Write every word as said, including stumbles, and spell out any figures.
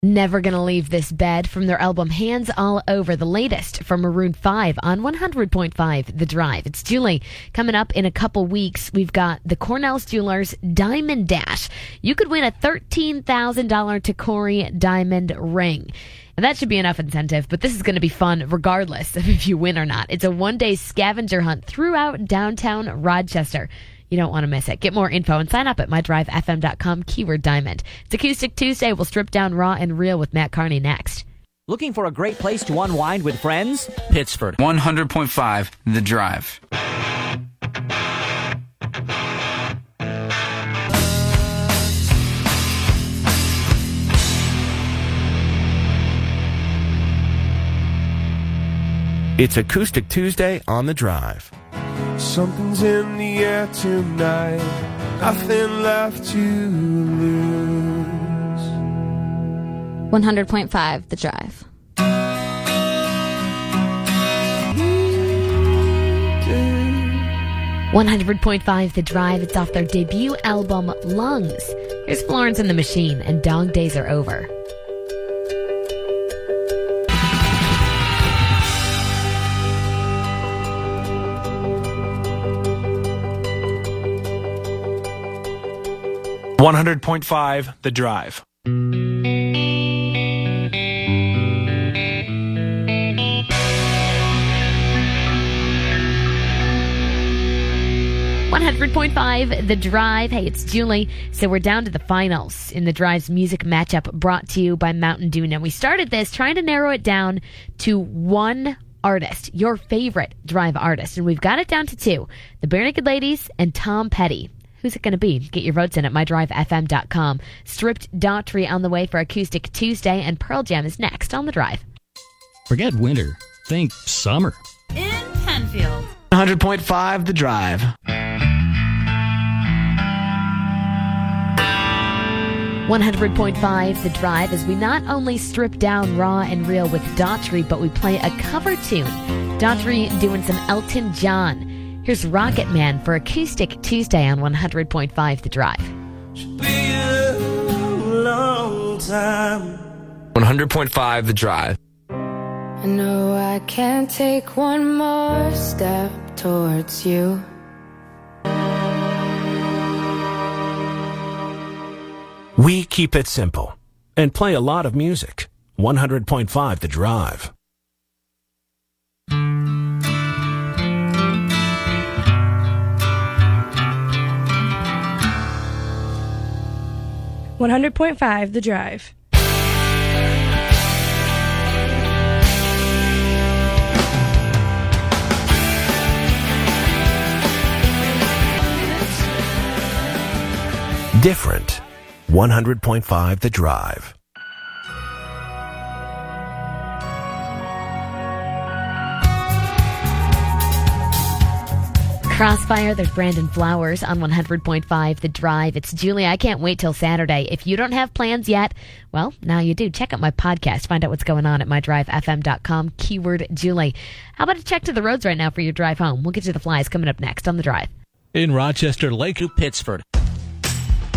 Never Gonna Leave This Bed from their album Hands All Over, the latest from Maroon five on one hundred point five The Drive. It's Julie. Coming up in a couple weeks, we've got the Cornell's Jewelers Diamond Dash. You could win a thirteen thousand dollars Tacori diamond ring. And that should be enough incentive, but this is going to be fun regardless of if you win or not. It's a one-day scavenger hunt throughout downtown Rochester. You don't want to miss it. Get more info and sign up at my drive f m dot com, keyword diamond. It's Acoustic Tuesday. We'll strip down raw and real with Matt Carney next. Looking for a great place to unwind with friends? Pittsford. one hundred point five The Drive. It's Acoustic Tuesday on The Drive. Something's in the air tonight, nothing left to lose. one hundred point five The Drive. one hundred point five The Drive. It's off their debut album, Lungs. Here's Florence and the Machine, and Dog Days Are Over. one hundred point five The Drive. one hundred point five The Drive. Hey, it's Julie. So we're down to the finals in The Drive's music matchup, brought to you by Mountain Dew. Now, we started this trying to narrow it down to one artist, your favorite Drive artist, and we've got it down to two: the Barenaked Ladies and Tom Petty. Who's it going to be? Get your votes in at my drive f m dot com. Stripped Daughtry on the way for Acoustic Tuesday, and Pearl Jam is next on The Drive. Forget winter. Think summer. In Penfield. one hundred point five The Drive. one hundred point five The Drive, as we not only strip down raw and real with Daughtry, but we play a cover tune. Daughtry doing some Elton John. Here's Rocket Man for Acoustic Tuesday on one hundred point five The Drive. Should be a long time. one hundred point five The Drive. I know I can't take one more step towards you. We keep it simple and play a lot of music. one hundred point five The Drive. one hundred point five The Drive. Different. one hundred point five The Drive. Crossfire, there's Brandon Flowers on one hundred point five The Drive. It's Julie. I can't wait till Saturday. If you don't have plans yet, well, now you do. Check out my podcast. Find out what's going on at my drive f m dot com, keyword Julie. How about a check to the roads right now for your drive home? We'll get you the flies coming up next on The Drive. In Rochester, Lake to Pittsford.